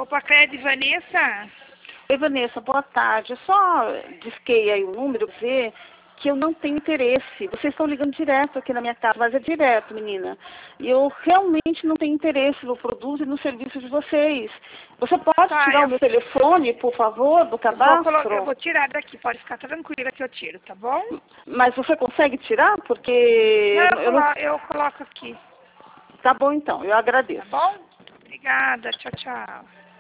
Copacred, Vanessa? Oi, Vanessa, boa tarde. Eu só disquei aí o número pra ver que eu não tenho interesse. Vocês estão ligando direto aqui na minha casa, mas é direto, menina. E eu realmente não tenho interesse no produto e no serviço de vocês. Você pode tirar o meu telefone, por favor, do cadastro? Eu vou tirar daqui, pode ficar tranquila que eu tiro, tá bom? Mas você consegue tirar? Porque... Não, eu coloco aqui. Tá bom, então. Eu agradeço. Tá bom? Obrigada. Tchau, tchau.